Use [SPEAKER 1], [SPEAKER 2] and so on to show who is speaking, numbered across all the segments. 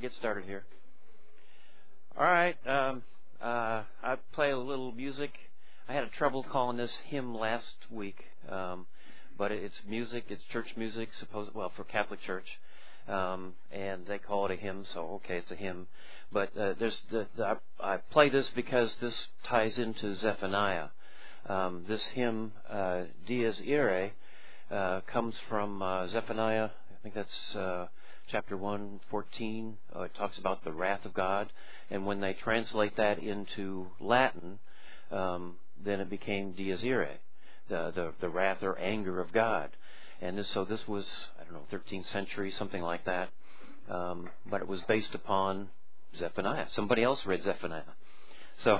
[SPEAKER 1] get started here. All right. I play a little music. I had trouble calling this hymn last week, but it's music. It's church music, for Catholic Church, and they call it a hymn. So okay, it's a hymn. But I play this because this ties into Zephaniah. This hymn, Dies Irae, comes from Zephaniah. I think that's chapter 1:14. It talks about the wrath of God, and when they translate that into Latin, then it became Dies Irae, the wrath or anger of God. And this was 13th century, something like that. But it was based upon Zephaniah. Somebody else read Zephaniah. So,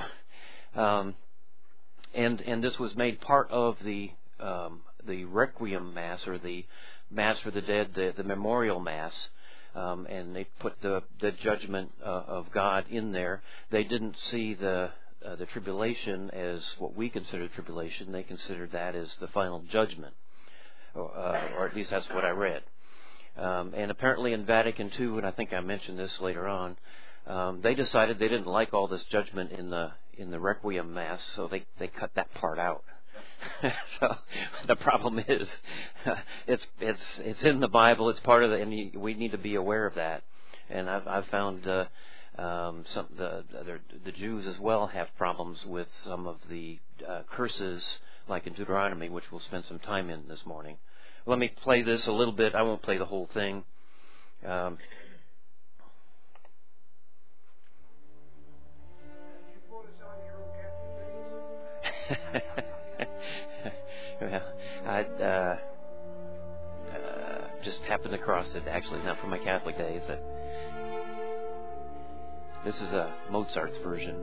[SPEAKER 1] and this was made part of the Requiem Mass, or the Mass for the Dead, the Memorial Mass, and they put the judgment of God in there. They didn't see the tribulation as what we consider tribulation. They considered that as the final judgment, or at least that's what I read. And apparently in Vatican II, and I think I mentioned this later on, they decided they didn't like all this judgment in the Requiem Mass, so they cut that part out. So the problem is, it's in the Bible. It's part of and we need to be aware of that. And I've found the Jews as well have problems with some of the curses, like in Deuteronomy, which we'll spend some time in this morning. Let me play this a little bit. I won't play the whole thing. Well, I just happened across it, actually, not from my Catholic days. This is Mozart's version.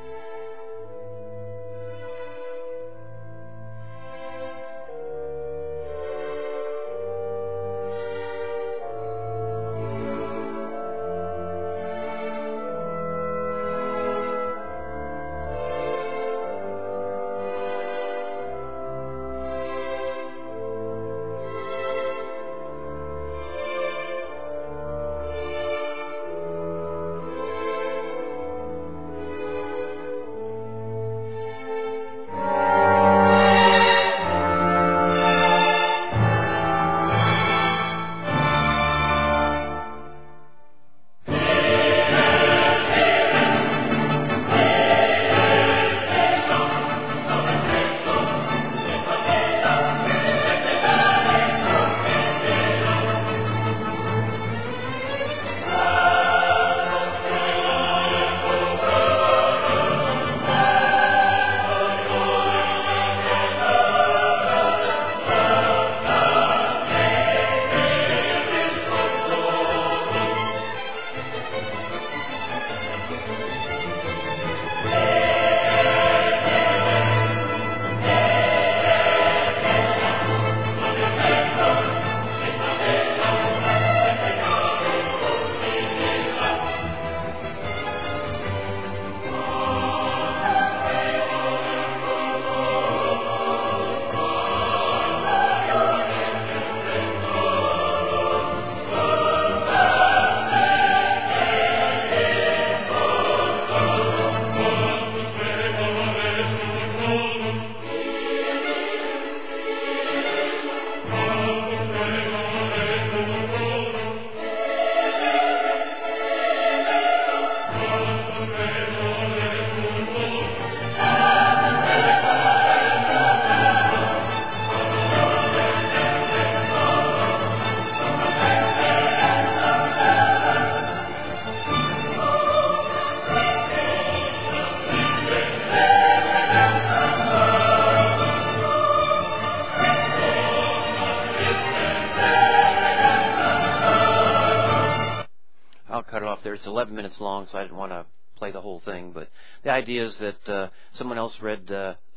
[SPEAKER 1] It's 11 minutes long, so I didn't want to play the whole thing. But the idea is that someone else read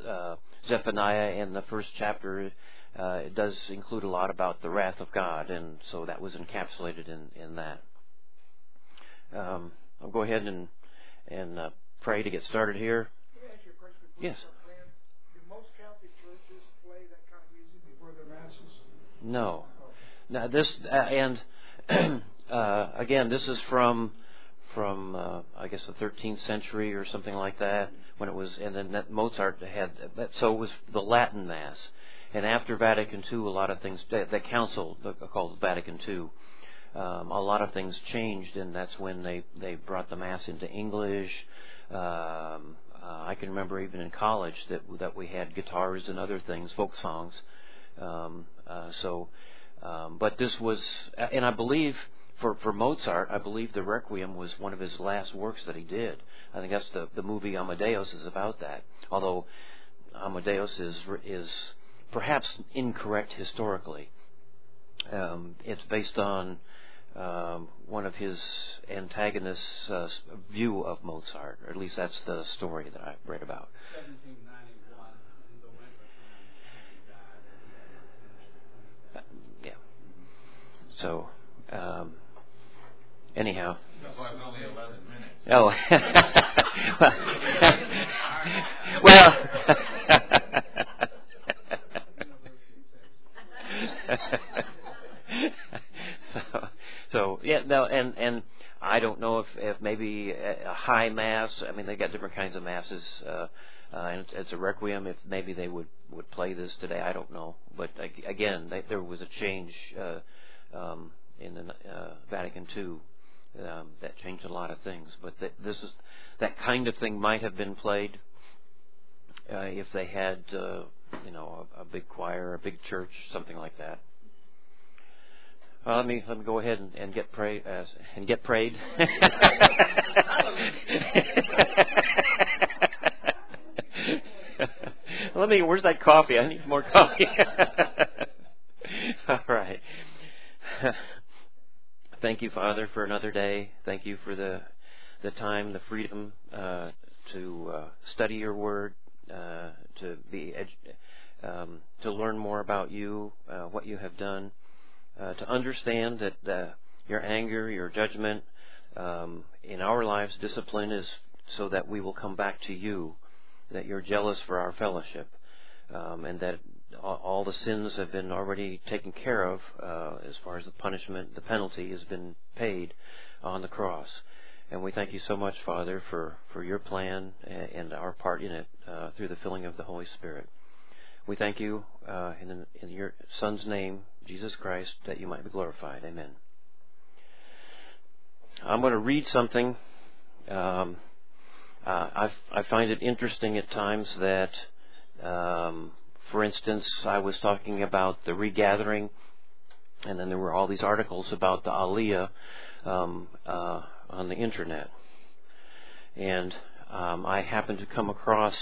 [SPEAKER 1] Zephaniah, and the first chapter it does include a lot about the wrath of God, and so that was encapsulated in that. I'll go ahead and pray to get started here.
[SPEAKER 2] Can I ask you a question?
[SPEAKER 1] Yes.
[SPEAKER 2] Do most Catholic churches play that kind of music before their masses?
[SPEAKER 1] No. Now this again, this is from I guess the 13th century or something like that, when it was, and then Mozart had that. So it was the Latin Mass, and after Vatican II, a lot of things, the council called Vatican II, a lot of things changed, and that's when they brought the Mass into English. I can remember even in college that we had guitars and other things, folk songs. But this was, and I believe for Mozart, I believe the Requiem was one of his last works that he did. I think that's the movie Amadeus is about that. Although Amadeus is perhaps incorrect historically. It's based on one of his antagonists' view of Mozart, or at least that's the story that I read about.
[SPEAKER 3] 1791, in the winter time, he died.
[SPEAKER 1] Yeah. So, anyhow.
[SPEAKER 4] That's why it's only 11 minutes.
[SPEAKER 1] Oh. Well. So yeah, no, and I don't know if maybe a high mass. I mean, they got different kinds of masses, and it's a requiem. If maybe they would play this today, I don't know. But again, there was a change in the Vatican II that changed a lot of things. But that kind of thing might have been played if they had a big choir, a big church, something like that. Let me go ahead and get prayed. Where's that coffee? I need some more coffee. All right. Thank you, Father, for another day. Thank you for the time, the freedom to study your Word, to learn more about you, what you have done. To understand that your anger, your judgment in our lives, discipline is so that we will come back to you, that you're jealous for our fellowship, and that all the sins have been already taken care of as far as the punishment, the penalty has been paid on the cross. And we thank you so much, Father, for your plan and our part in it through the filling of the Holy Spirit. We thank you in your Son's name, Jesus Christ, that you might be glorified. Amen. I'm going to read something. I find it interesting at times that, for instance, I was talking about the regathering, and then there were all these articles about the Aliyah on the internet. And I happened to come across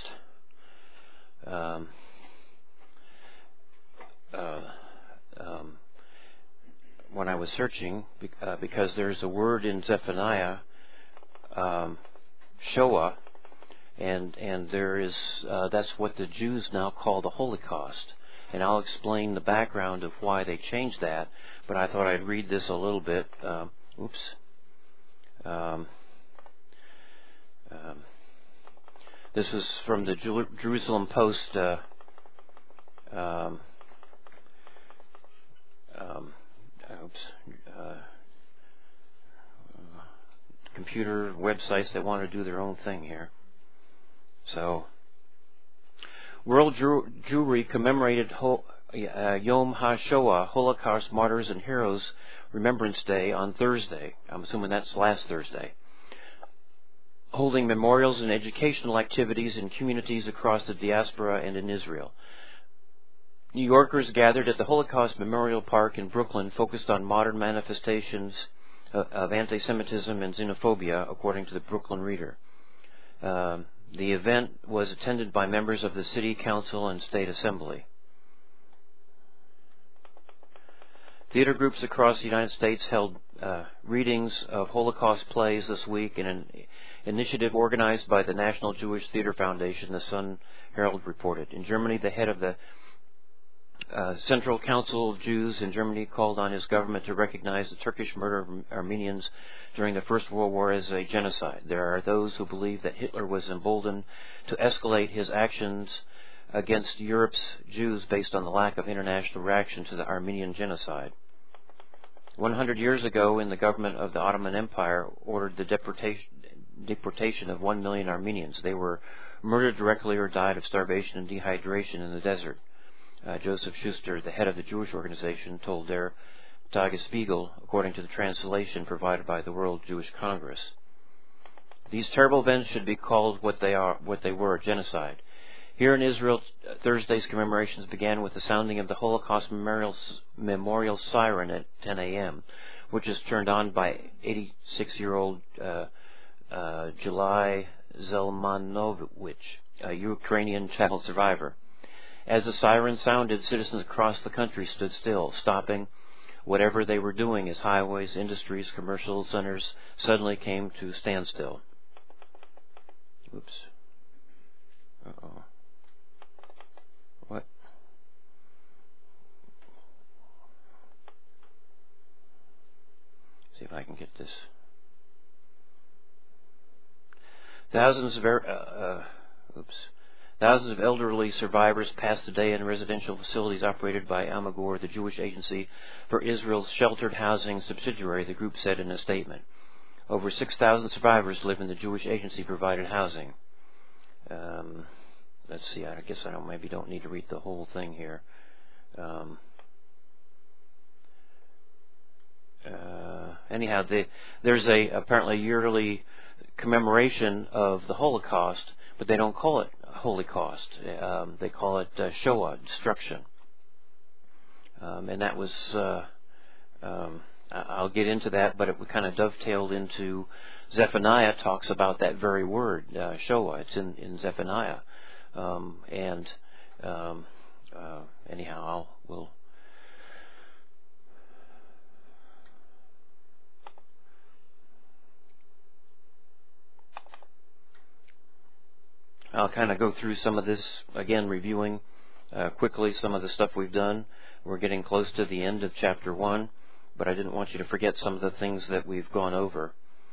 [SPEAKER 1] when I was searching, because there's a word in Zephaniah, Shoah, and there is that's what the Jews now call the Holocaust. And I'll explain the background of why they changed that, but I thought I'd read this a little bit. This was from the Jerusalem Post computer websites that want to do their own thing here. So, World Jewry commemorated Yom HaShoah, Holocaust Martyrs and Heroes Remembrance Day on Thursday. I'm assuming that's last Thursday. Holding memorials and educational activities in communities across the diaspora and in Israel. New Yorkers gathered at the Holocaust Memorial Park in Brooklyn focused on modern manifestations of anti-Semitism and xenophobia, according to the Brooklyn Reader. The event was attended by members of the City Council and State Assembly. Theater groups across the United States held readings of Holocaust plays this week in an initiative organized by the National Jewish Theater Foundation, the Sun Herald reported. In Germany, the head of the Central Council of Jews in Germany called on his government to recognize the Turkish murder of Armenians during the First World War as a genocide. There are those who believe that Hitler was emboldened to escalate his actions against Europe's Jews based on the lack of international reaction to the Armenian genocide. 100 years ago, when the government of the Ottoman Empire ordered the deportation of 1 million Armenians, they were murdered directly or died of starvation and dehydration in the desert. Joseph Schuster, the head of the Jewish organization, told Der Tagesspiegel, according to the translation provided by the World Jewish Congress. These terrible events should be called what they were, genocide. Here in Israel, Thursday's commemorations began with the sounding of the Holocaust memorial siren at 10 a.m., which is turned on by 86-year-old July Zelmanovich, a Ukrainian child survivor. As the siren sounded, citizens across the country stood still, stopping whatever they were doing as highways, industries, commercial centers suddenly came to standstill. Oops. Uh-oh. What? See if I can get this. Thousands of elderly survivors passed the day in residential facilities operated by Amagor, the Jewish agency for Israel's sheltered housing subsidiary, the group said in a statement. Over 6,000 survivors live in the Jewish agency-provided housing. Let's see, I guess I don't need to read the whole thing here. Anyhow, there's apparently yearly commemoration of the Holocaust, but they don't call it Holocaust. They call it Shoah, destruction. And that was, I'll get into that, but it kind of dovetailed into Zephaniah talks about that very word, Shoah. It's in Zephaniah. Anyhow, I'll kind of go through some of this, again, reviewing quickly some of the stuff we've done. We're getting close to the end of chapter 1, but I didn't want you to forget some of the things that we've gone over.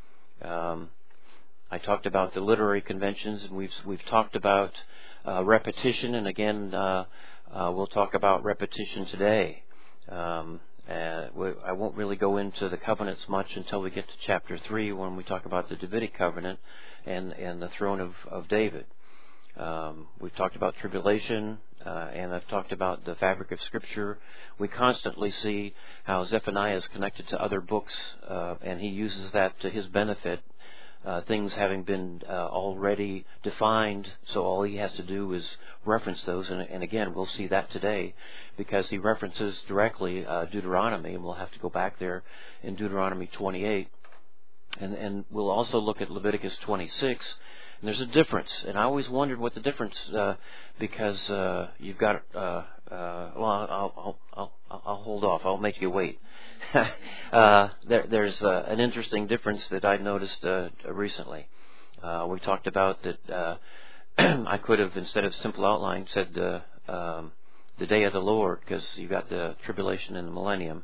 [SPEAKER 1] I talked about the literary conventions, and we've talked about repetition, and again, we'll talk about repetition today. I won't really go into the covenants much until we get to chapter 3, when we talk about the Davidic covenant and the throne of David. We've talked about tribulation, and I've talked about the fabric of Scripture. We constantly see how Zephaniah is connected to other books, and he uses that to his benefit, things having been already defined, so all he has to do is reference those. And again, we'll see that today, because he references directly Deuteronomy, and we'll have to go back there in Deuteronomy 28. And we'll also look at Leviticus 26. And there's a difference, and I always wondered what the difference, because you've got. I'll hold off. I'll make you wait. There's an interesting difference that I noticed recently. We talked about that. I could have, instead of simple outline, said the day of the Lord, because you've got the tribulation and the millennium.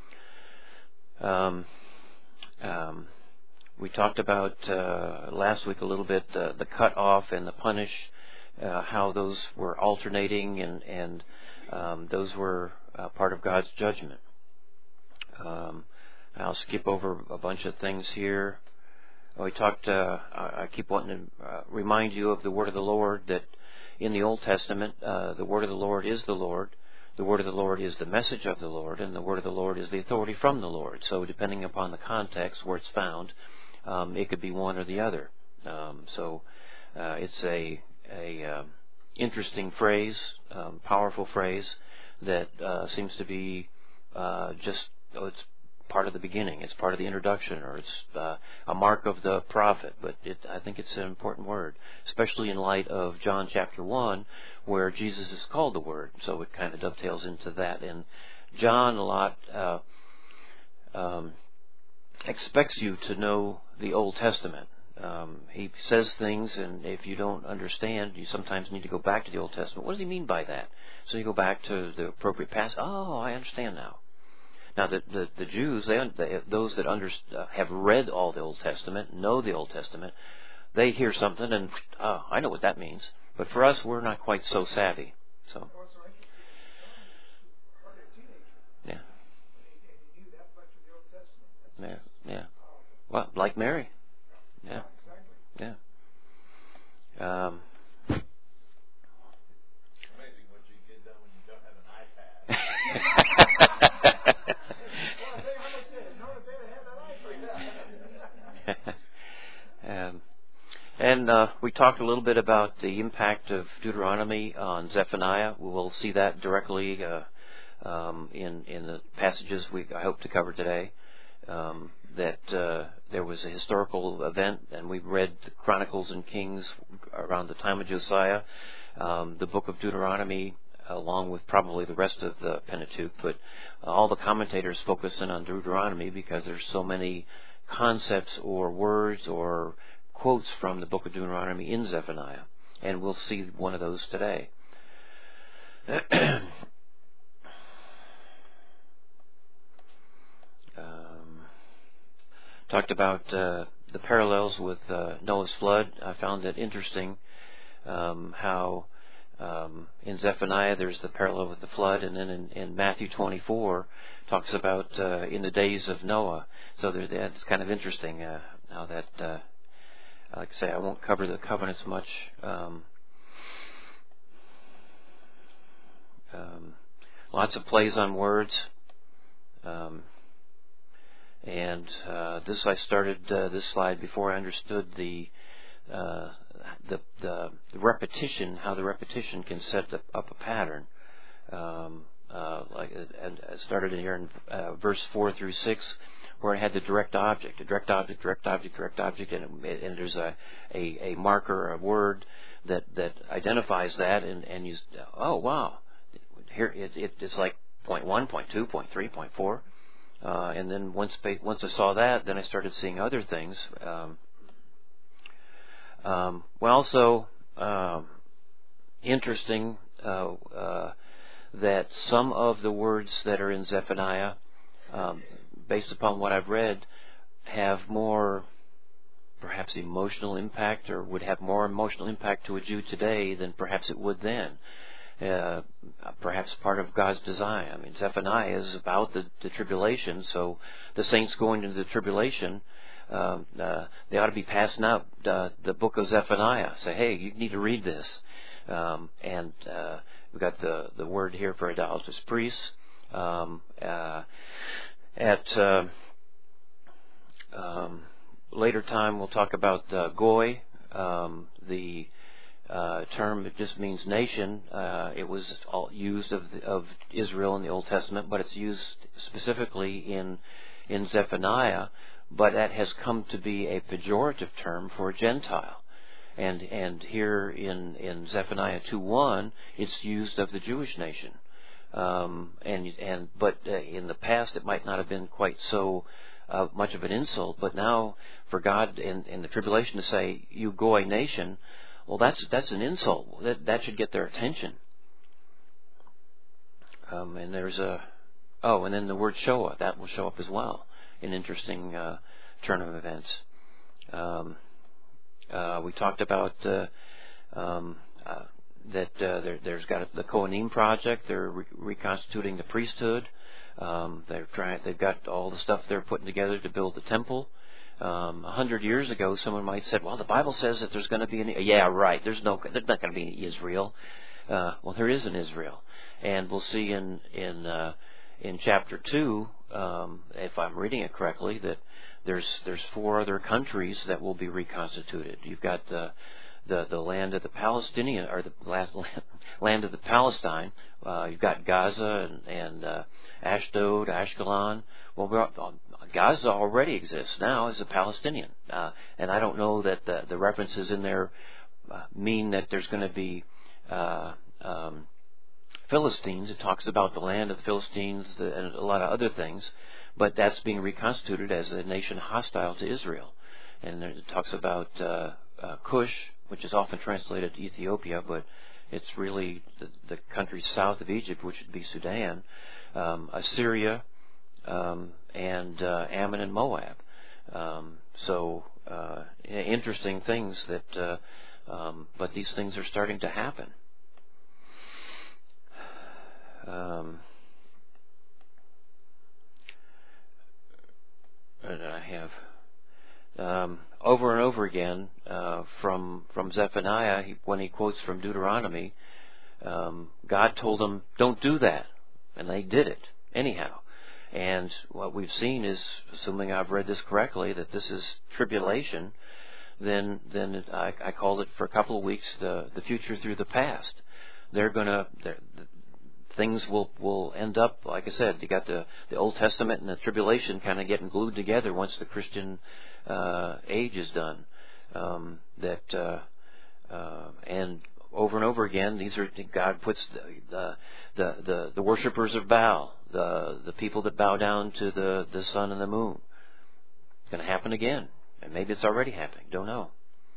[SPEAKER 1] We talked about last week a little bit the cut off and the punish, how those were alternating, and those were part of God's judgment. I'll skip over a bunch of things here. We talked. I keep wanting to remind you of the word of the Lord, that in the Old Testament, the word of the Lord is the Lord. The word of the Lord is the message of the Lord, and the word of the Lord is the authority from the Lord. So depending upon the context where it's found, it could be one or the other. It's a interesting phrase, powerful phrase that seems to be it's part of the beginning. It's part of the introduction, or it's a mark of the prophet. But I think it's an important word, especially in light of John chapter 1, where Jesus is called the Word. So it kind of dovetails into that. And John a lot expects you to know the Old Testament. He says things, and if you don't understand, you sometimes need to go back to the Old Testament. What does he mean by that? So you go back to the appropriate passage. Oh, I understand now. Now, the Jews, those that have read all the Old Testament, know the Old Testament, they hear something and, I know what that means. But for us, we're not quite so savvy. So. Yeah. Yeah. Well, like Mary. Yeah. Yeah.
[SPEAKER 4] Amazing what you get done when you don't have an iPad.
[SPEAKER 1] And we talked a little bit about the impact of Deuteronomy on Zephaniah. We will see that directly in the passages I hope to cover today. That there was a historical event, and we read the Chronicles and Kings around the time of Josiah, the book of Deuteronomy, along with probably the rest of the Pentateuch, but all the commentators focus in on Deuteronomy because there's so many concepts or words or quotes from the book of Deuteronomy in Zephaniah, and we'll see one of those today. Talked about the parallels with Noah's flood. I found it interesting how in Zephaniah there's the parallel with the flood, and then in Matthew 24 talks about in the days of Noah. So that's kind of interesting how that, like I say, I won't cover the covenants much. Lots of plays on words. And this I started this slide before I understood the repetition, how the repetition can set up a pattern. And I started here in verse 4 through 6, where it had the direct object, direct object, and there's a marker, a word that identifies that, and you, oh wow, here it's like point 1, point 2, point 3, point 4. And then once I saw that, then I started seeing other things. Also interesting that some of the words that are in Zephaniah, based upon what I've read, have more perhaps emotional impact, or would have more emotional impact to a Jew today than perhaps it would then. Perhaps part of God's design. I mean, Zephaniah is about the tribulation, so the saints going into the tribulation, they ought to be passing out the book of Zephaniah. Say, hey, you need to read this. And we've got the word here for idolatrous priests. At later time, we'll talk about Goy, the term. It just means nation. It was all used of Israel in the Old Testament, but it's used specifically in Zephaniah. But that has come to be a pejorative term for a Gentile, and here in Zephaniah 2:1, it's used of the Jewish nation. But in the past, it might not have been quite so much of an insult. But now, for God in the tribulation to say, "You Goy nation," well, that's an insult. That should get their attention. And there's and then the word Shoah, that will show up as well. An interesting turn of events. We talked about that there's got the Kohanim project. They're reconstituting the priesthood. They've got all the stuff they're putting together to build the temple. 100 years ago, someone might have said, "Well, the Bible says that there's going to be yeah, right. There's not going to be any Israel." Well, there is an Israel, and we'll see in chapter 2, if I'm reading it correctly, that there's 4 other countries that will be reconstituted. You've got the land of the Palestinian, or the land of the Palestine. You've got Gaza and Ashdod, Ashkelon. Well, Gaza already exists now as a Palestinian, and I don't know that the references in there mean that there's going to be Philistines. It talks about the land of the Philistines and a lot of other things, but that's being reconstituted as a nation hostile to Israel. And it talks about Cush, which is often translated Ethiopia, but it's really the country south of Egypt, which would be Sudan, Assyria, and Ammon and Moab. Interesting things that, but these things are starting to happen. that I have. Over and over again from Zephaniah, when he quotes from Deuteronomy, God told them, don't do that. And they did it anyhow. And what we've seen is, assuming I've read this correctly, that this is tribulation, then I called it for a couple of weeks the future through the past. Things will end up, like I said, you got the Old Testament and the tribulation kind of getting glued together once the Christian age is done. And over and over again, these are, God puts the worshippers of Baal, the people that bow down to the sun and the moon. It's going to happen again, and maybe it's already happening. Don't know.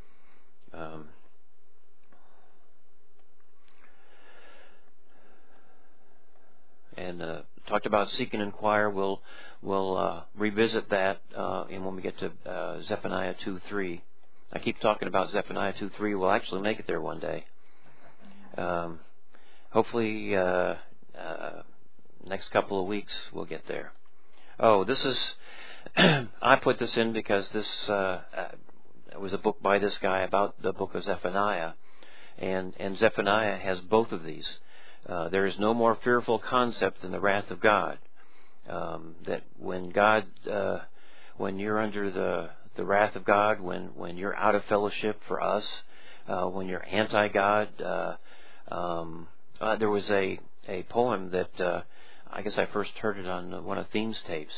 [SPEAKER 1] And talked about seek and inquire. We'll revisit that when we get to Zephaniah 2:3. I keep talking about Zephaniah 2:3. We'll actually make it there one day. Hopefully, next couple of weeks we'll get there. Oh, this is I put this in because this was a book by this guy about the book of Zephaniah, and Zephaniah has both of these. There is no more fearful concept than the wrath of God. That when God, when you're under the wrath of God, when you're out of fellowship for us, when you're anti-God, there was a poem that I guess I first heard it on one of Theme's tapes,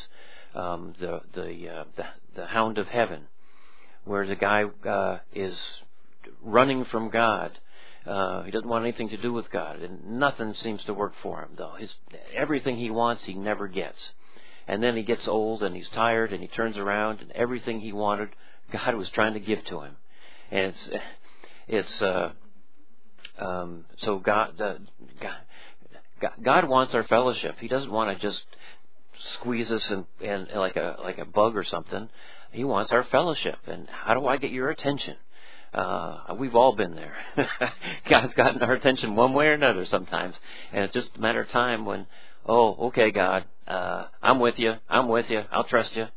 [SPEAKER 1] the Hound of Heaven, where the guy is running from God. He doesn't want anything to do with God, and nothing seems to work for him, though. Everything he wants, he never gets. And then he gets old, and he's tired, and he turns around, and everything he wanted, God was trying to give to him. And so God wants our fellowship. He doesn't want to just squeeze us and like a bug or something. He wants our fellowship. And how do I get your attention? We've all been there. God's gotten our attention one way or another sometimes, and it's just a matter of time when, oh, okay, God, I'm with you, I'll trust you.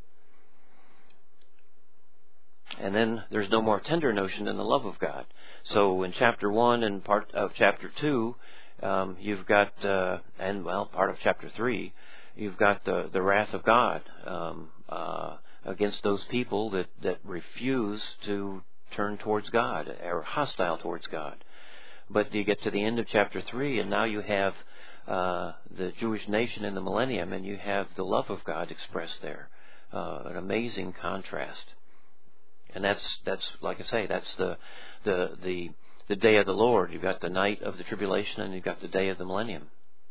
[SPEAKER 1] And then there's no more tender notion than the love of God. So in chapter 1 and part of chapter 2, you've got, part of chapter 3, you've got the wrath of God against those people that refuse to turn towards God, or hostile towards God. But you get to the end of chapter 3, and now you have the Jewish nation in the millennium, and you have the love of God expressed there. An amazing contrast. And that's like I say, that's the day of the Lord. You've got the night of the tribulation, and you've got the day of the millennium.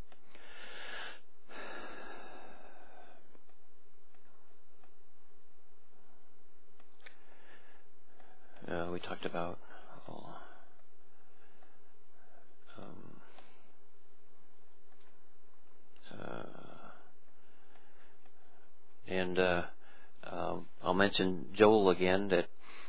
[SPEAKER 1] We talked about I'll mention Joel again. That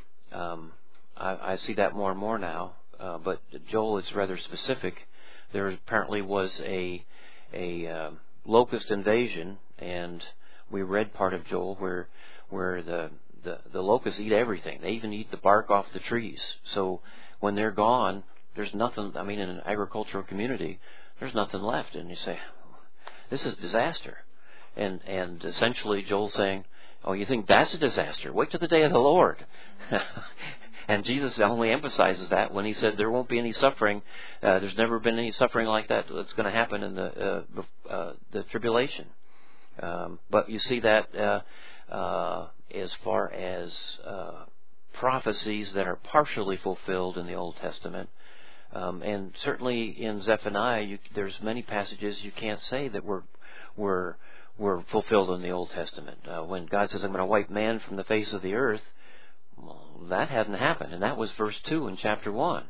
[SPEAKER 1] I see that more and more now. But Joel is rather specific. There apparently was a locust invasion, and we read part of Joel where the locusts eat everything. They even eat the bark off the trees. So when they're gone, there's nothing. I mean, in an agricultural community, there's nothing left. And you say, this is disaster. And essentially Joel's saying, oh, you think that's a disaster? Wait till the day of the Lord. And Jesus only emphasizes that when he said there won't be any suffering. There's never been any suffering like that that's going to happen in the tribulation. But you see that as far as prophecies that are partially fulfilled in the Old Testament. And certainly in Zephaniah, there's many passages you can't say that were fulfilled in the Old Testament. When God says, I'm going to wipe man from the face of the earth, well, that hadn't happened. And that was verse 2 in chapter 1.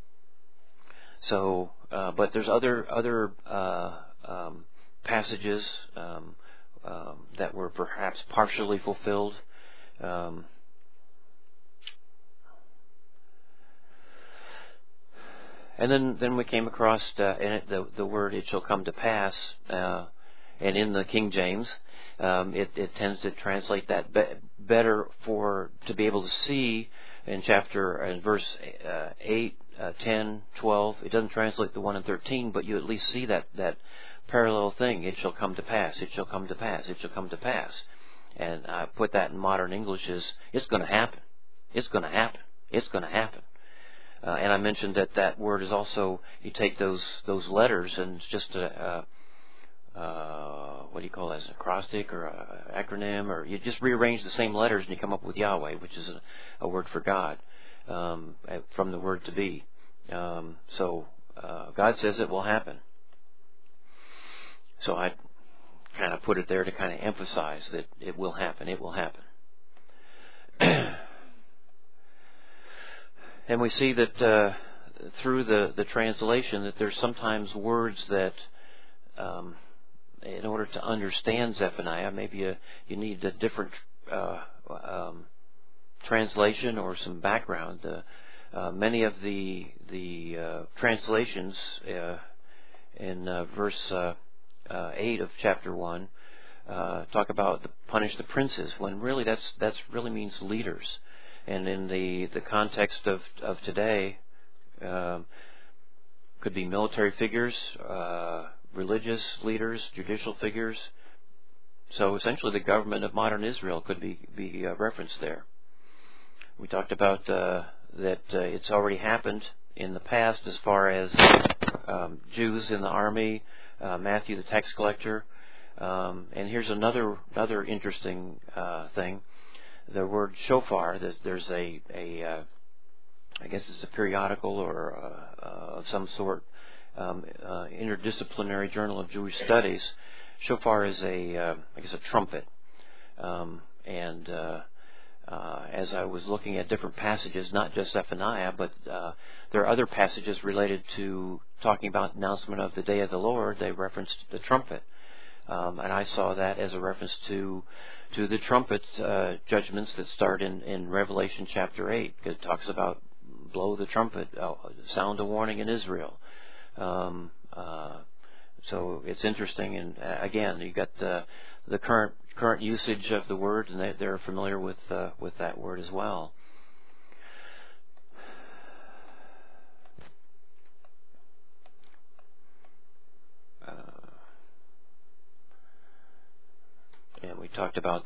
[SPEAKER 1] So, but there's other passages that were perhaps partially fulfilled. And then we came across the word "it shall come to pass," and in the King James, it tends to translate that better to be able to see in verse 8, 10, 12. It doesn't translate the 1 and 13, but you at least see that parallel thing. It shall come to pass. It shall come to pass. It shall come to pass. And I put that in modern English as it's going to happen. It's going to happen. It's going to happen. And I mentioned that word is also, you take those letters and it's just what do you call it, as an acrostic or an acronym, or you just rearrange the same letters and you come up with Yahweh, which is a word for God, from the word to be. So God says it will happen. So I kind of put it there to kind of emphasize that it will happen. It will happen. And we see that through the translation that there's sometimes words that, in order to understand Zephaniah, maybe you need a different translation or some background. Many of the translations in verse 8 of chapter 1 talk about punish the princes, when really that's really means leaders. And in the context of today, could be military figures, religious leaders, judicial figures. So essentially the government of modern Israel could be referenced there. We talked about that it's already happened in the past as far as Jews in the army, Matthew the tax collector. And here's another interesting thing. The word shofar, there's I guess it's a periodical or of some sort, interdisciplinary journal of Jewish studies. Shofar is I guess a trumpet. And as I was looking at different passages, not just Zephaniah, but there are other passages related to talking about announcement of the day of the Lord. They referenced the trumpet. And I saw that as a reference to the trumpet judgments that start in Revelation chapter 8. It talks about blow the trumpet, sound a warning in Israel. So it's interesting, and again, you got the current usage of the word, and they're familiar with that word as well. And we talked about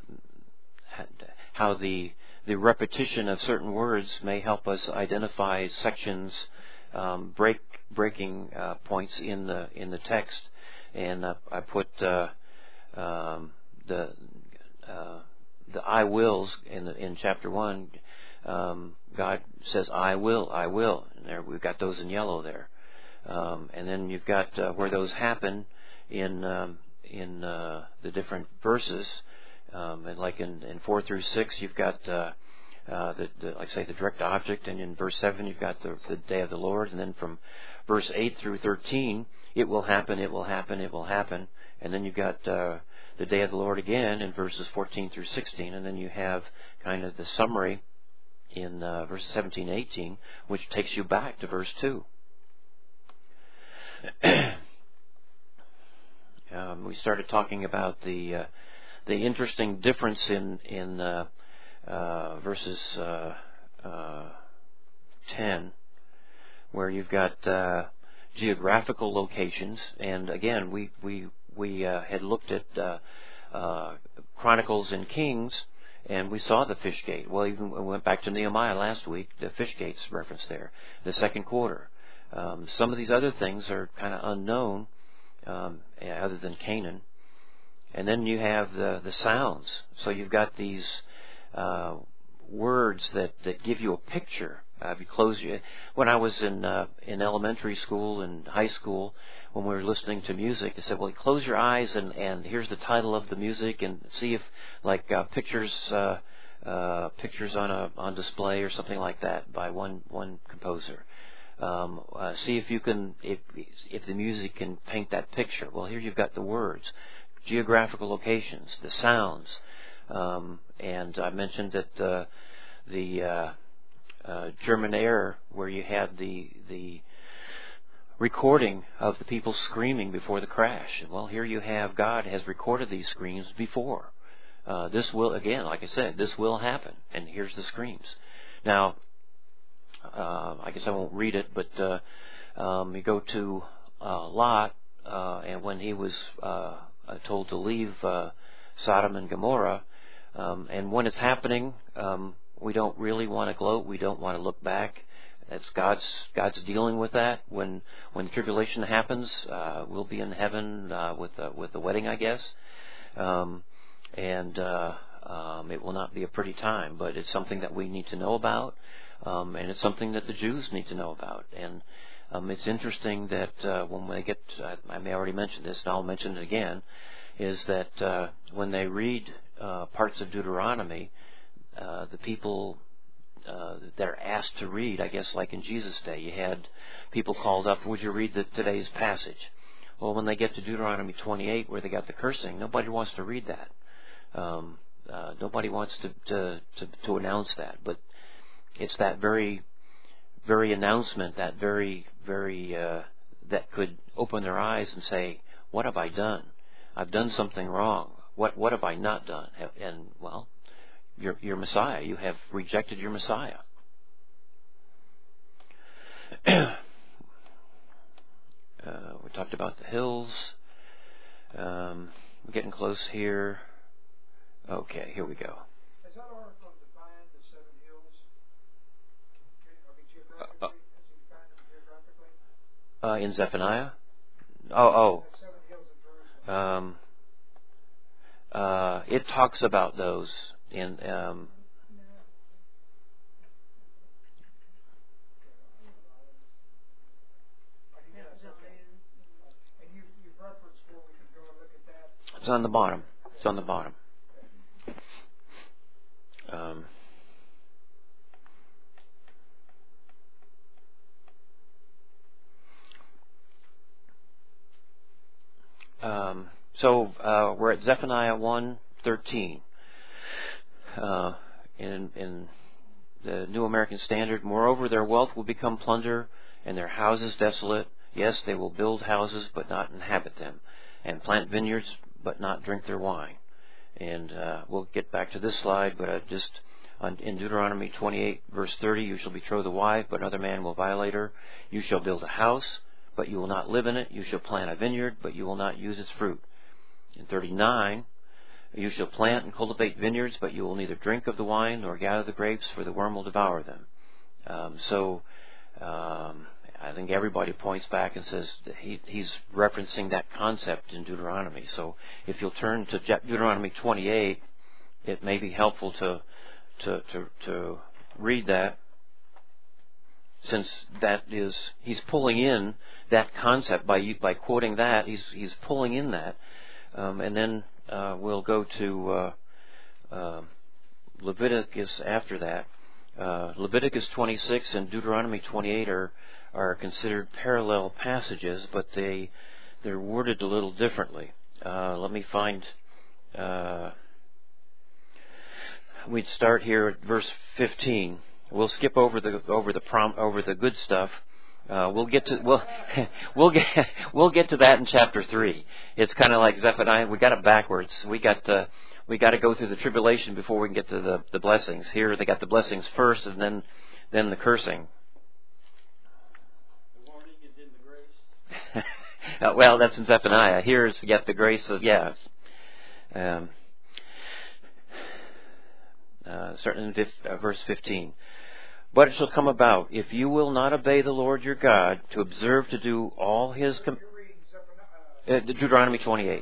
[SPEAKER 1] how the repetition of certain words may help us identify sections, breaking points in the text. And I put the I wills in chapter 1. God says I will, and there we've got those in yellow there. And then you've got where those happen in the different verses, and like in 4 through 6, you've got like say the direct object, and in verse 7 you've got the day of the Lord, and then from verse 8 through 13, it will happen, it will happen, it will happen, and then you've got the day of the Lord again in verses 14 through 16, and then you have kind of the summary in verses 17 and 18, which takes you back to verse 2. We started talking about the interesting difference in verses 10, where you've got geographical locations, and again we had looked at Chronicles and Kings, and we saw the fish gate. Well, even we went back to Nehemiah last week. The fish gate's referenced there. The second quarter. Some of these other things are kind of unknown. Other than Canaan. And then you have the sounds. So you've got these words that give you a picture. If you close your, when I was in elementary school and high school, when we were listening to music, they said, well, close your eyes and here's the title of the music, and see if like pictures on display or something like that by one composer. See if you can, if the music can paint that picture. Well, here you've got the words, geographical locations, the sounds, and I mentioned that the German air, where you had the recording of the people screaming before the crash. Well, here you have God has recorded these screams before. This will, again, like I said, this will happen. And here's the screams. Now, I guess I won't read it, but you go to Lot, and when he was told to leave Sodom and Gomorrah, and when it's happening, we don't really want to gloat. We don't want to look back. It's God's dealing with that. When the tribulation happens, we'll be in heaven with the wedding, I guess, and it will not be a pretty time. But it's something that we need to know about, and it's something that the Jews need to know about. And it's interesting that when they get, I may already mention this, and I'll mention it again, is that when they read parts of Deuteronomy, the people that are asked to read, I guess like in Jesus' day, you had people called up, would you read today's passage? Well, when they get to Deuteronomy 28, where they got the cursing, nobody wants to read that. Nobody wants to announce that. But it's that very announcement, that very that could open their eyes and say, what have I done? I've done something wrong. What have I not done? And, well, your Messiah. You have rejected your Messiah. We talked about the hills. We're getting close here. Okay, here we go.
[SPEAKER 2] Has that article defined the seven hills? Geographically? Has he defined them geographically?
[SPEAKER 1] In Zephaniah? Oh.
[SPEAKER 2] The seven hills of Jerusalem.
[SPEAKER 1] It talks about those in
[SPEAKER 2] And you've referenced where we can go and look at that.
[SPEAKER 1] it's on the bottom. It's on the bottom. So we're at Zephaniah 1:13. In the New American Standard, moreover, their wealth will become plunder, and their houses desolate. Yes, they will build houses, but not inhabit them, and plant vineyards, but not drink their wine. And we'll get back to this slide, but in Deuteronomy 28, verse 30, you shall betroth a wife, but another man will violate her. You shall build a house, but you will not live in it. You shall plant a vineyard, but you will not use its fruit. In 39, you shall plant and cultivate vineyards, but you will neither drink of the wine nor gather the grapes, for the worm will devour them. I think everybody points back and says that he's referencing that concept in Deuteronomy. So if you'll turn to Deuteronomy 28, it may be helpful to read that, since that is, he's pulling in that concept by quoting that. He's pulling in that, and then we'll go to Leviticus after that. Leviticus 26 and Deuteronomy 28 are considered parallel passages, but they're worded a little differently. Let me find. We'd start here at verse 15. We'll skip over the good stuff. We'll get to that in chapter 3. It's kind of like Zephaniah. We got it backwards. We got to go through the tribulation before we can get to the blessings. Here they got the blessings first, and then the cursing.
[SPEAKER 3] The warning and then the grace.
[SPEAKER 1] Well, that's in Zephaniah. Here's get the grace of starting in verse 15. But it shall come about, if you will not obey the Lord your God, to observe to do all His
[SPEAKER 2] You're reading Zephaniah.
[SPEAKER 1] Deuteronomy 28.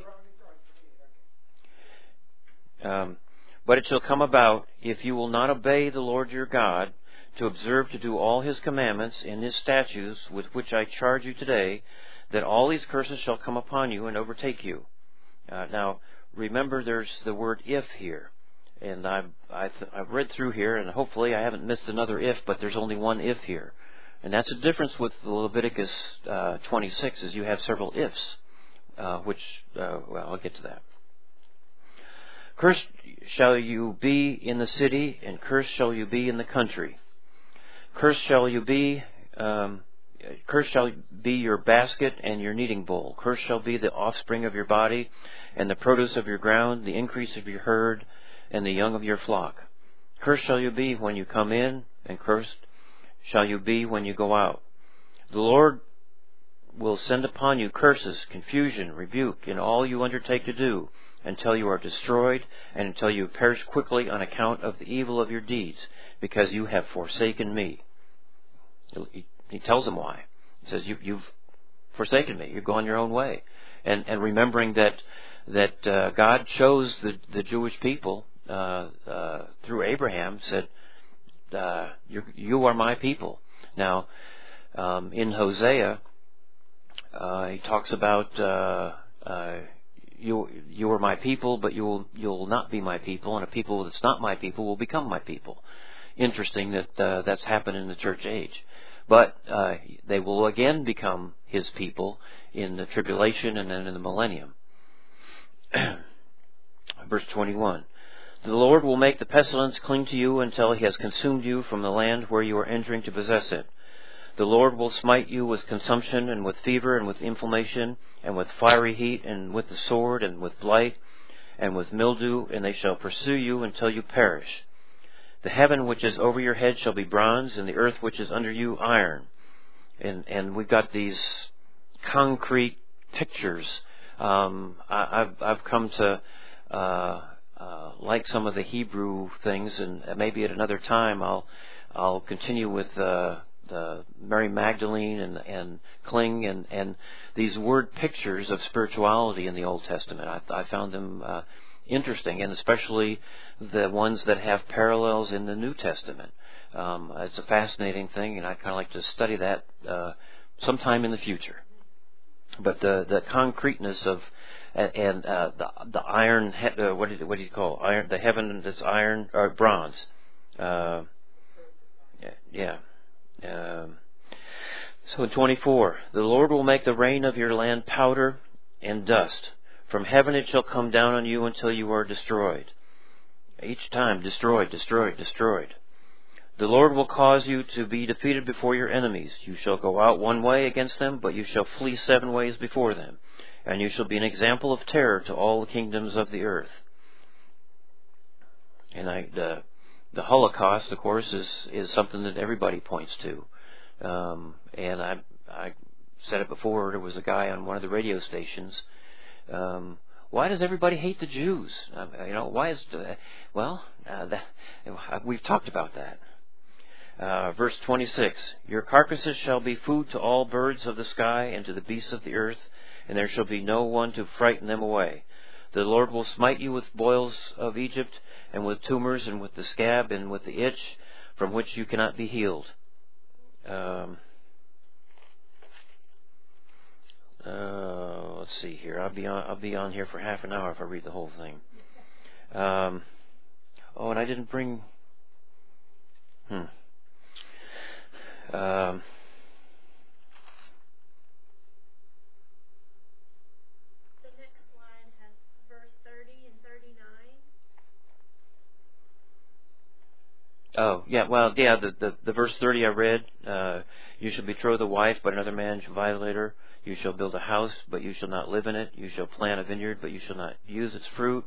[SPEAKER 1] But it shall come about, if you will not obey the Lord your God, to observe to do all His commandments and His statutes, with which I charge you today, that all these curses shall come upon you and overtake you. Now, remember, there's the word "if" here. And I've read through here, and hopefully I haven't missed another "if," but there's only one "if" here. And that's the difference with Leviticus 26, is you have several "ifs," which, I'll get to that. Cursed shall you be in the city, and cursed shall you be in the country. Cursed shall you be Cursed shall be your basket and your kneading bowl. Cursed shall be the offspring of your body, and the produce of your ground, the increase of your herd, and the young of your flock. Cursed shall you be when you come in, and cursed shall you be when you go out. The Lord will send upon you curses, confusion, rebuke, in all you undertake to do, until you are destroyed, and until you perish quickly on account of the evil of your deeds, because you have forsaken me. He tells them why. He says, you've forsaken me. You've gone your own way. And remembering that God chose the Jewish people through Abraham, said, you are my people. Now, in Hosea, he talks about you are my people, but you'll not be my people, and a people that's not my people will become my people. Interesting that that's happened in the church age. But they will again become his people in the tribulation and then in the millennium. Verse 21. The Lord will make the pestilence cling to you until he has consumed you from the land where you are entering to possess it. The Lord will smite you with consumption and with fever and with inflammation and with fiery heat and with the sword and with blight and with mildew, and they shall pursue you until you perish. The heaven which is over your head shall be bronze, and the earth which is under you iron. And we've got these concrete pictures. I've come to like some of the Hebrew things, and maybe at another time I'll continue with the Mary Magdalene and Kling and these word pictures of spirituality in the Old Testament. I found them interesting, and especially the ones that have parallels in the New Testament. It's a fascinating thing, and I'd kind of like to study that sometime in the future. But the concreteness of the iron, what do you call iron? The heaven that's iron or bronze. So in 24, the Lord will make the rain of your land powder and dust. From heaven it shall come down on you until you are destroyed. Each time, destroyed, destroyed, destroyed. The Lord will cause you to be defeated before your enemies. You shall go out one way against them, but you shall flee 7 ways before them. And you shall be an example of terror to all the kingdoms of the earth. And the Holocaust, of course, is something that everybody points to. And I said it before. There was a guy on one of the radio stations. Why does everybody hate the Jews? Why is we've talked about that. Verse 26: Your carcasses shall be food to all birds of the sky and to the beasts of the earth, and there shall be no one to frighten them away. The Lord will smite you with boils of Egypt, and with tumors, and with the scab, and with the itch, from which you cannot be healed. Let's see here. I'll be on here for half an hour if I read the whole thing. And I didn't bring. The
[SPEAKER 5] next slide has verse 30 and 39.
[SPEAKER 1] The verse 30 I read. You shall betroth a wife, but another man shall violate her. You shall build a house, but you shall not live in it. You shall plant a vineyard, but you shall not use its fruit.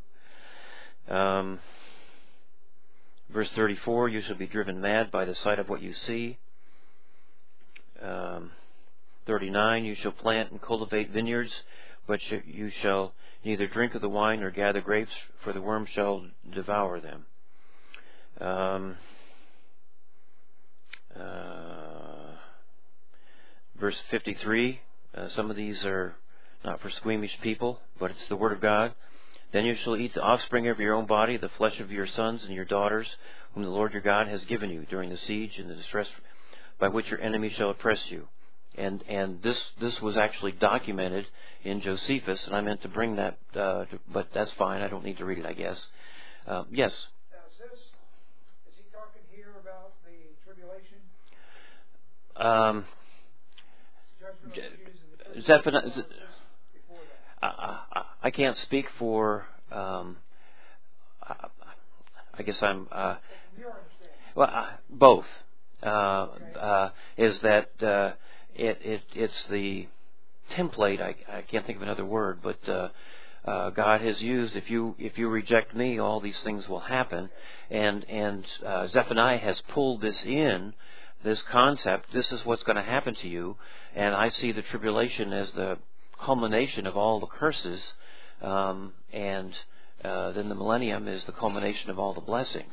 [SPEAKER 1] Verse 34, you shall be driven mad by the sight of what you see. 39, you shall plant and cultivate vineyards, but you shall neither drink of the wine nor gather grapes, for the worm shall devour them. Verse 53, some of these are not for squeamish people, but it's the Word of God. Then you shall eat the offspring of your own body, the flesh of your sons and your daughters, whom the Lord your God has given you during the siege and the distress by which your enemy shall oppress you. And this was actually documented in Josephus, and I meant to bring that, but that's fine. I don't need to read it, I guess. Yes?
[SPEAKER 2] Is he talking here about the tribulation?
[SPEAKER 5] Judgment of the Jews and the
[SPEAKER 2] before that.
[SPEAKER 1] I can't speak for. I guess I'm.
[SPEAKER 2] Your understanding.
[SPEAKER 1] Both. Is that it's the template. I can't think of another word, but God has used. If you reject me, all these things will happen. And Zephaniah has pulled this concept. This is what's going to happen to you. And I see the tribulation as the culmination of all the curses, and then the millennium is the culmination of all the blessings.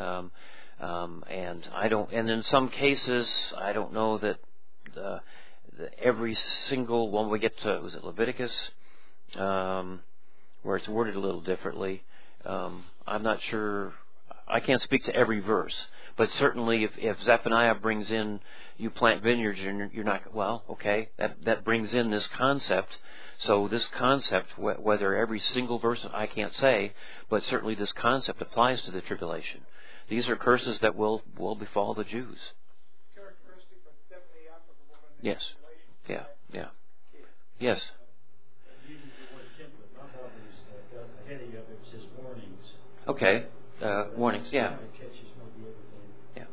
[SPEAKER 1] And in some cases, I don't know that every single one we get to, was it Leviticus, where it's worded a little differently. I'm not sure. I can't speak to every verse, but certainly if Zephaniah brings in you plant vineyards, you're not, well, okay, that brings in this concept. So this concept, whether every single verse, I can't say, but certainly this concept applies to the tribulation. These are curses that will befall the Jews.
[SPEAKER 2] Characteristic, but definitely applicable in the
[SPEAKER 1] Yes.
[SPEAKER 2] tribulation.
[SPEAKER 1] Yeah. Yes.
[SPEAKER 3] Using the word template, my Bible is got a heading of it says warnings.
[SPEAKER 1] Okay. Warnings. Yeah.
[SPEAKER 3] It catches maybe everything.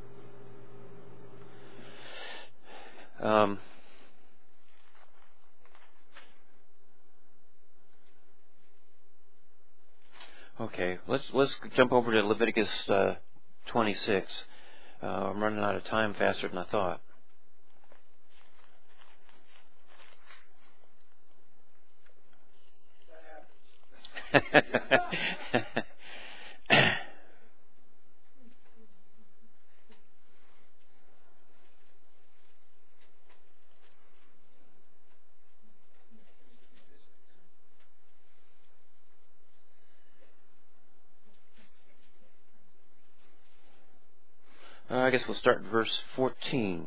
[SPEAKER 1] Yeah. Okay, let's jump over to Leviticus 26. I'm running out of time faster than I thought. I guess we'll start in verse 14.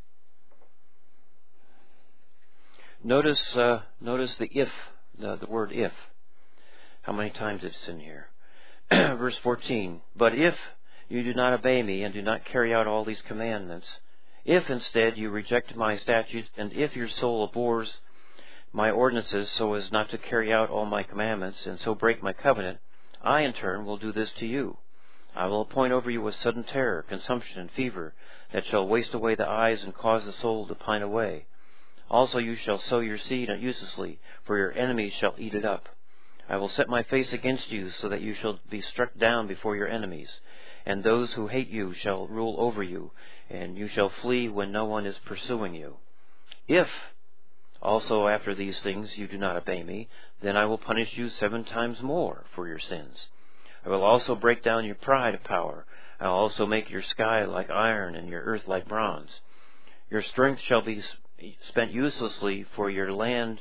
[SPEAKER 1] Notice the if, the word if. How many times it's in here? Verse 14. But if you do not obey me and do not carry out all these commandments, if instead you reject my statutes, and if your soul abhors my ordinances so as not to carry out all my commandments and so break my covenant, I in turn will do this to you. I will appoint over you a sudden terror, consumption, and fever that shall waste away the eyes and cause the soul to pine away. Also you shall sow your seed uselessly, for your enemies shall eat it up. I will set my face against you so that you shall be struck down before your enemies, and those who hate you shall rule over you, and you shall flee when no one is pursuing you. If also after these things you do not obey me, then I will punish you 7 times more for your sins. I will also break down your pride of power. I will also make your sky like iron and your earth like bronze. Your strength shall be spent uselessly, for your land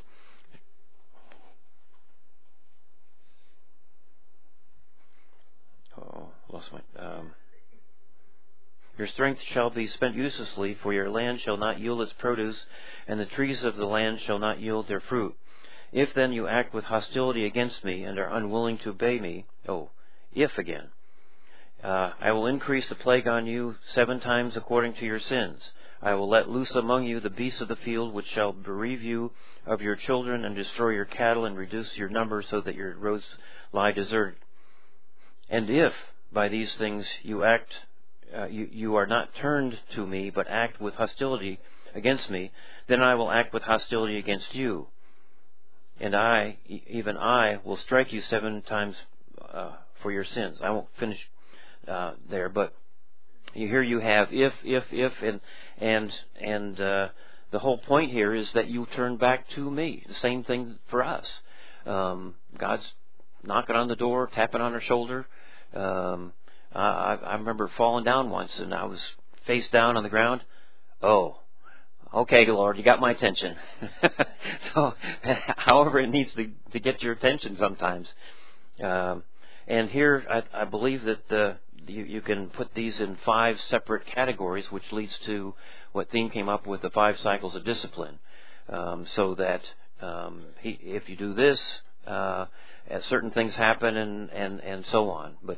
[SPEAKER 1] Your strength shall be spent uselessly, for your land shall not yield its produce, and the trees of the land shall not yield their fruit. If then you act with hostility against me and are unwilling to obey me, if again, I will increase the plague on you 7 times according to your sins. I will let loose among you the beasts of the field, which shall bereave you of your children and destroy your cattle and reduce your number so that your roads lie deserted. And if by these things you you are not turned to me, but act with hostility against me, then I will act with hostility against you. And even I, will strike you 7 times for your sins. I won't finish there, but here you have if, and the whole point here is that you turn back to me. The same thing for us. God's knocking on the door, tapping on our shoulder. I remember falling down once, and I was face down on the ground. Oh, okay, Lord, you got my attention. So, however, it needs to get your attention sometimes. And here, I believe that you can put these in 5 separate categories, which leads to what Theme came up with, the 5 cycles of discipline. So that if you do this, certain things happen, and so on. But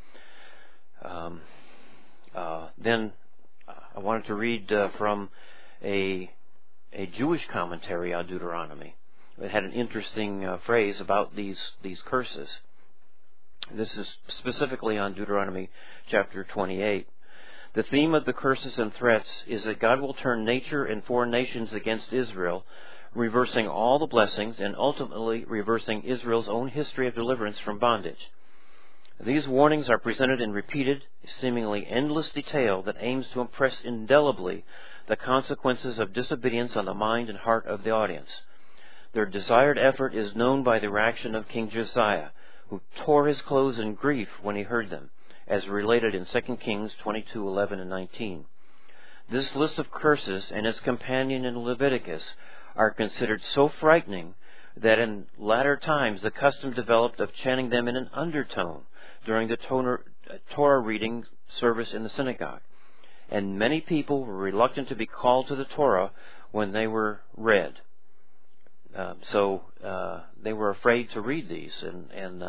[SPEAKER 1] then I wanted to read from a Jewish commentary on Deuteronomy. It had an interesting phrase about these curses. This is specifically on Deuteronomy chapter 28. The theme of the curses and threats is that God will turn nature and foreign nations against Israel, reversing all the blessings and ultimately reversing Israel's own history of deliverance from bondage. These warnings are presented in repeated, seemingly endless detail that aims to impress indelibly the consequences of disobedience on the mind and heart of the audience. Their desired effort is known by the reaction of King Josiah, who tore his clothes in grief when he heard them, as related in 2 Kings 22:11 and 19. This list of curses and its companion in Leviticus are considered so frightening that in latter times the custom developed of chanting them in an undertone during the Torah reading service in the synagogue. And many people were reluctant to be called to the Torah when they were read. So they were afraid to read these. And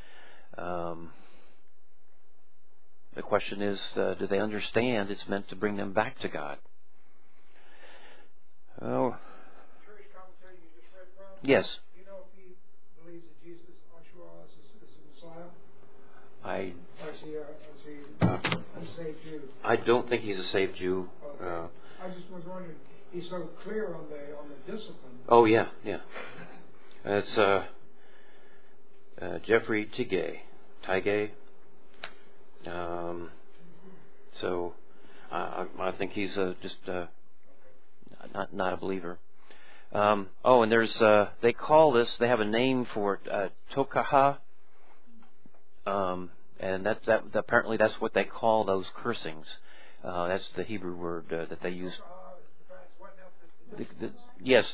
[SPEAKER 1] the question is, do they understand it's meant to bring them back to God? Oh,
[SPEAKER 2] Jewish commentary you just read from?
[SPEAKER 1] yes.
[SPEAKER 2] Do you know if he believes that Jesus, Yeshua, is the Messiah? Or is he a saved Jew?
[SPEAKER 1] I don't think he's a saved Jew.
[SPEAKER 2] Okay. I just was wondering, he's so clear on the discipline.
[SPEAKER 1] Oh, yeah. It's Jeffrey Tigay. So I think he's just not a believer. And there's they call this. They have a name for it, tokaha. And that apparently that's what they call those cursings. That's the Hebrew word that they use. Yes.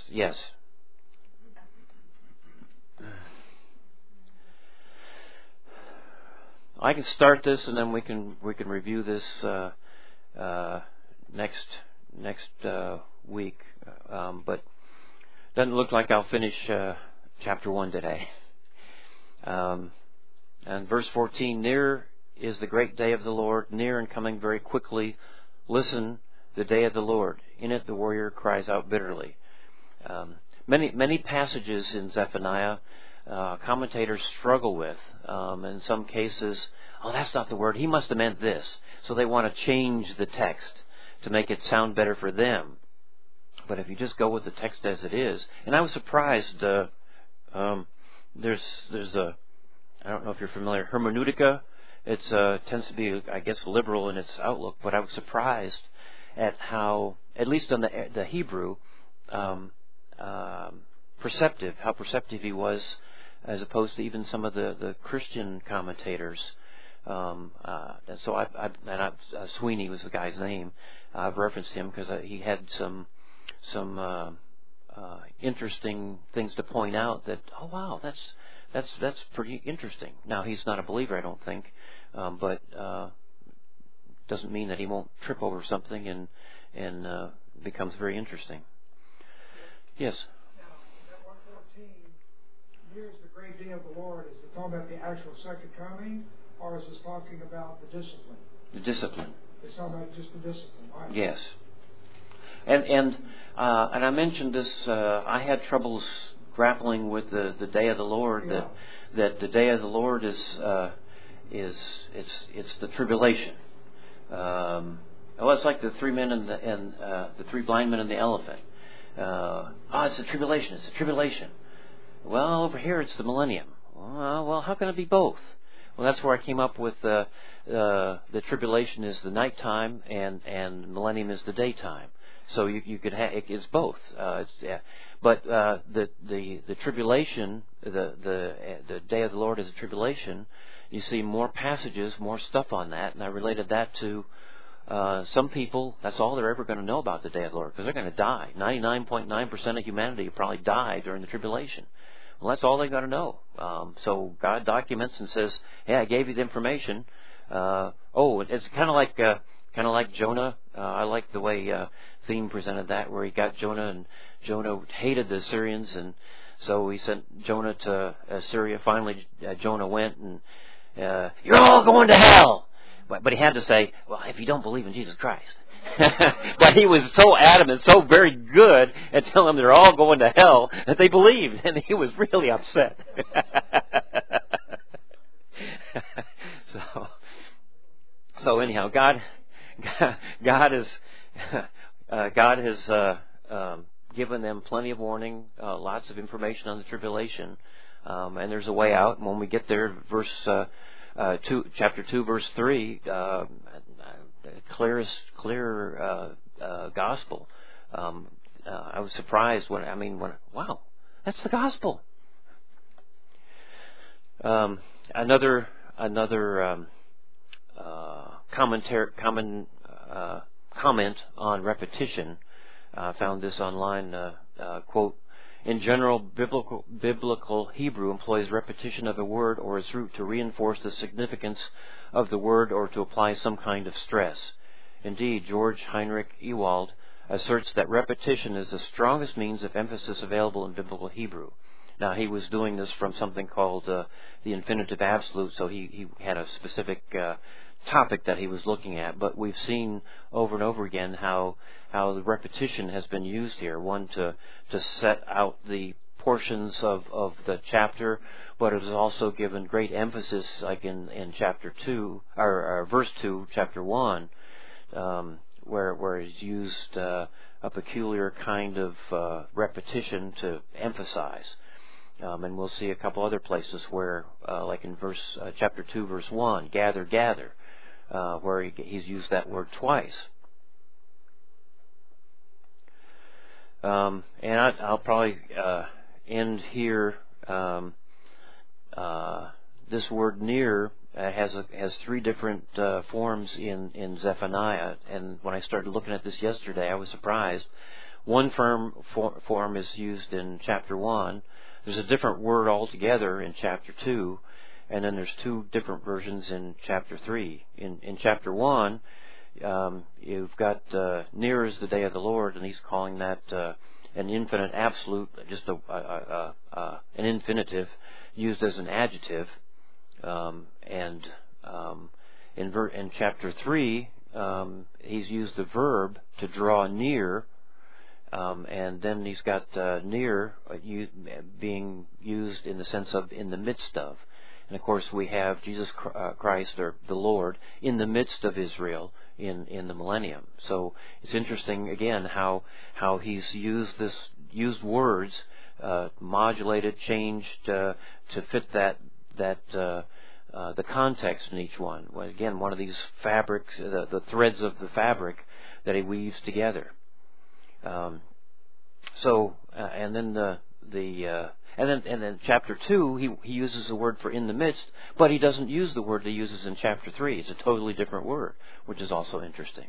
[SPEAKER 1] I can start this, and then we can review this next week. But doesn't look like I'll finish chapter 1 today. And verse 14, near is the great day of the Lord, near and coming very quickly. Listen, the day of the Lord. In it the warrior cries out bitterly. Many passages in Zephaniah commentators struggle with. In some cases, that's not the word. He must have meant this. So they want to change the text to make it sound better for them. But if you just go with the text as it is, and I was surprised. There's a, I don't know if you're familiar, hermeneutica. It tends to be, I guess, liberal in its outlook. But I was surprised at how, at least on the Hebrew, how perceptive he was, as opposed to even some of the Christian commentators. And so Sweeney was the guy's name. I've referenced him because he had some interesting things to point out. That that's pretty interesting. Now he's not a believer, I don't think, but doesn't mean that he won't trip over something and becomes very interesting. Yes.
[SPEAKER 2] Now, that 114, here's the great day of the Lord. Is it talking about the actual second coming, or is this talking about the discipline?
[SPEAKER 1] The discipline.
[SPEAKER 2] It's talking about just the discipline. Right?
[SPEAKER 1] Yes. And I mentioned this. I had troubles grappling with the day of the Lord.
[SPEAKER 2] Yeah.
[SPEAKER 1] That the day of the Lord is it's the tribulation. It's like the three men and the three blind men and the elephant. It's the tribulation. It's the tribulation. Well, over here it's the millennium. Well, how can it be both? Well, that's where I came up with the tribulation is the nighttime and millennium is the daytime. So you could have it's both. But the tribulation, the day of the Lord is a tribulation. You see more passages, more stuff on that, and I related that to some people. That's all they're ever going to know about the day of the Lord because they're going to die. 99.9% of humanity will probably die during the tribulation. Well, that's all they got to know. So God documents and says, "Hey, I gave you the information." It's kind of like Jonah. I like the way Theme presented that, where he got Jonah, and Jonah hated the Assyrians, and so he sent Jonah to Assyria. Finally, Jonah went, and you're all going to hell. But he had to say, well, if you don't believe in Jesus Christ. But he was so adamant, so very good at telling them they're all going to hell that they believed, and he was really upset. So anyhow, God has given them plenty of warning, lots of information on the tribulation, and there's a way out. And when we get there, chapter 2, verse 3, clear gospel. I was surprised wow, that's the gospel. Another comment on repetition. Found this online. Quote: in general, biblical Hebrew employs repetition of a word or its root to reinforce the significance of the word or to apply some kind of stress. Indeed, George Heinrich Ewald asserts that repetition is the strongest means of emphasis available in biblical Hebrew. Now, he was doing this from something called the infinitive absolute, so he had a specific topic that he was looking at. But we've seen over and over again how the repetition has been used here. One, to set out the portions of the chapter, but it is also given great emphasis, like in chapter 2, or verse 2, chapter 1, where it's used a peculiar kind of repetition to emphasize. And we'll see a couple other places where, like in chapter 2, verse 1, gather, gather, where he's used that word twice. And I'll probably end here. This word near has three different forms in Zephaniah, and when I started looking at this yesterday, I was surprised. One form is used in chapter 1. There's a different word altogether in chapter 2, and then there's two different versions in chapter 3. In chapter 1, you've got near is the day of the Lord, and he's calling that an infinite absolute, just an infinitive used as an adjective. In chapter 3, he's used the verb to draw near. And then he's got near being used in the sense of in the midst of. And of course we have Jesus Christ, or the Lord, in the midst of Israel in the millennium. So it's interesting again how he's used words, modulated, changed to fit that the context in each one. Well, again, one of these fabrics, the threads of the fabric that he weaves together. And then chapter 2, he uses the word for in the midst, but he doesn't use the word he uses in chapter 3. It's a totally different word, which is also interesting.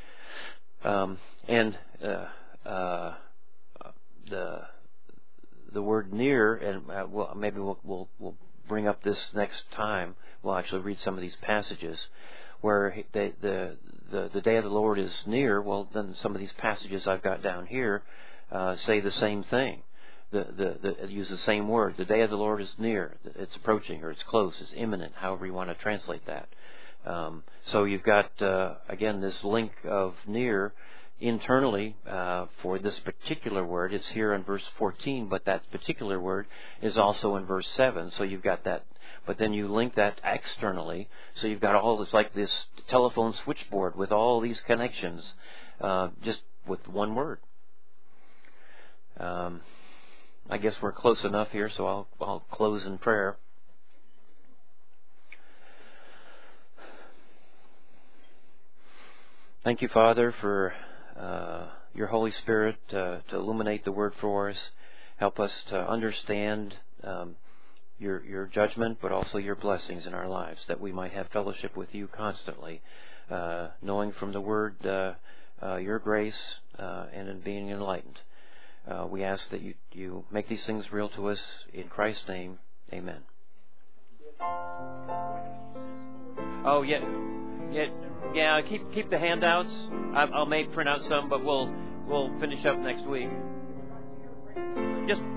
[SPEAKER 1] The word near, and maybe we'll bring up this next time. We'll actually read some of these passages where the day of the Lord is near. Well, then some of these passages I've got down here say the same thing. Use the same word. The day of the Lord is near. It's approaching, or it's close. It's imminent. However you want to translate that. So you've got again this link of near internally for this particular word. It's here in verse 14, but that particular word is also in verse 7. So you've got that. But then you link that externally, so you've got all this, like this telephone switchboard with all these connections, just with one word. I guess we're close enough here, so I'll close in prayer. Thank you, Father, for your Holy Spirit to illuminate the Word for us. Help us to understand your judgment, but also your blessings in our lives, that we might have fellowship with you constantly, knowing from the Word your grace and in being enlightened. We ask that you make these things real to us. In Christ's name, amen. Oh, yeah. Keep the handouts. I may print out some, but we'll finish up next week. Just